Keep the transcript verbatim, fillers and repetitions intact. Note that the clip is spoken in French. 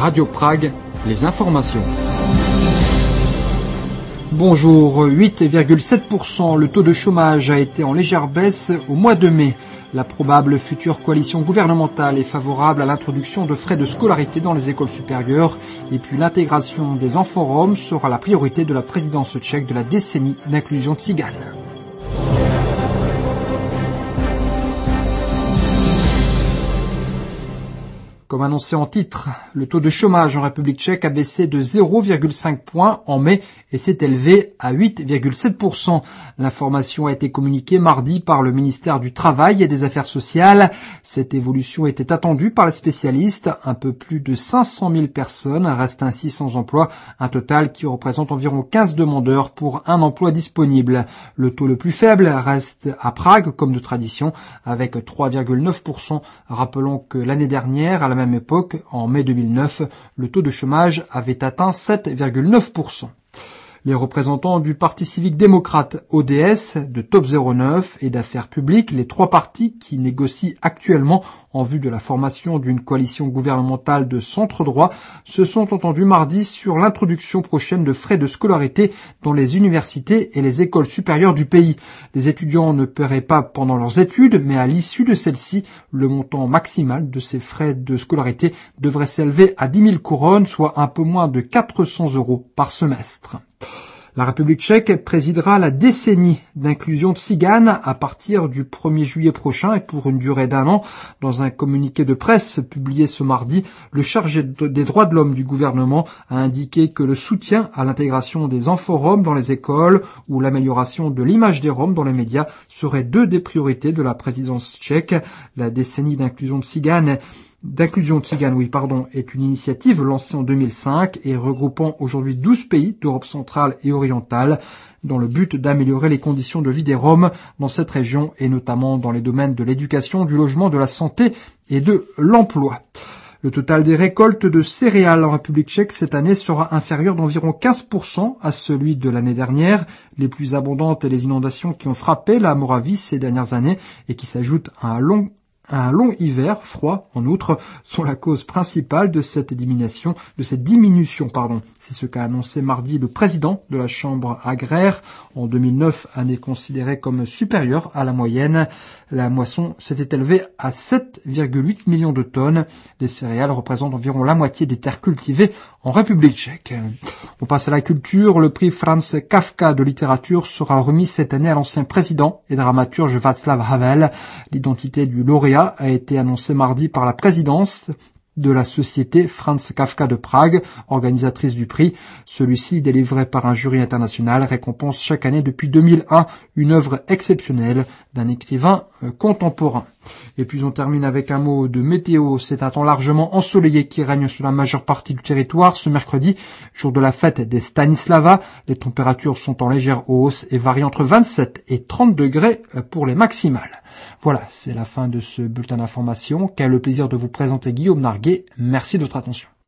Radio Prague, les informations. Bonjour, huit virgule sept pour cent, le taux de chômage a été en légère baisse au mois de mai. La probable future coalition gouvernementale est favorable à l'introduction de frais de scolarité dans les écoles supérieures et puis l'intégration des enfants roms sera la priorité de la présidence tchèque de la décennie d'inclusion tzigane. Comme annoncé en titre, le taux de chômage en République tchèque a baissé de zéro virgule cinq points en mai et s'est élevé à huit virgule sept pour cent. L'information a été communiquée mardi par le ministère du Travail et des Affaires sociales. Cette évolution était attendue par les spécialistes. Un peu plus de cinq cent mille personnes restent ainsi sans emploi, un total qui représente environ quinze demandeurs pour un emploi disponible. Le taux le plus faible reste à Prague, comme de tradition, avec trois virgule neuf pour cent. Rappelons que l'année dernière, à la même époque, en mai deux mille neuf, le taux de chômage avait atteint sept virgule neuf pour cent. Les représentants du Parti civique démocrate O D S, de Top zéro neuf et d'Affaires publiques, les trois partis qui négocient actuellement en vue de la formation d'une coalition gouvernementale de centre-droit, se sont entendus mardi sur l'introduction prochaine de frais de scolarité dans les universités et les écoles supérieures du pays. Les étudiants ne paieraient pas pendant leurs études, mais à l'issue de celles-ci, le montant maximal de ces frais de scolarité devrait s'élever à dix mille couronnes, soit un peu moins de quatre cents euros par semestre. La République tchèque présidera la décennie d'inclusion tzigane à partir du premier juillet prochain et pour une durée d'un an. Dans un communiqué de presse publié ce mardi, le chargé des droits de l'homme du gouvernement a indiqué que le soutien à l'intégration des enfants roms dans les écoles ou l'amélioration de l'image des roms dans les médias seraient deux des priorités de la présidence tchèque. La décennie d'inclusion tzigane D'inclusion tzigane, oui, pardon, est une initiative lancée en deux mille cinq et regroupant aujourd'hui douze pays d'Europe centrale et orientale dans le but d'améliorer les conditions de vie des Roms dans cette région et notamment dans les domaines de l'éducation, du logement, de la santé et de l'emploi. Le total des récoltes de céréales en République tchèque cette année sera inférieur d'environ quinze pour cent à celui de l'année dernière. Les plus abondantes et les inondations qui ont frappé la Moravie ces dernières années et qui s'ajoutent à un long Un long hiver froid, en outre, sont la cause principale de cette diminution, de cette diminution, pardon. C'est ce qu'a annoncé mardi le président de la Chambre agraire. En deux mille neuf, année considérée comme supérieure à la moyenne, la moisson s'était élevée à sept virgule huit millions de tonnes. Les céréales représentent environ la moitié des terres cultivées en République tchèque. On passe à la culture. Le prix Franz Kafka de littérature sera remis cette année à l'ancien président et dramaturge Václav Havel. L'identité du lauréat a été annoncé mardi par la présidence de la société Franz Kafka de Prague, organisatrice du prix. Celui-ci, délivré par un jury international, récompense chaque année depuis deux mille un une œuvre exceptionnelle d'un écrivain contemporain. Et puis on termine avec un mot de météo. C'est un temps largement ensoleillé qui règne sur la majeure partie du territoire ce mercredi, jour de la fête des Stanislava. Les températures sont en légère hausse et varient entre vingt-sept et trente degrés pour les maximales. Voilà, c'est la fin de ce bulletin d'information qu'a le plaisir de vous présenter Guillaume Narguet. Merci de votre attention.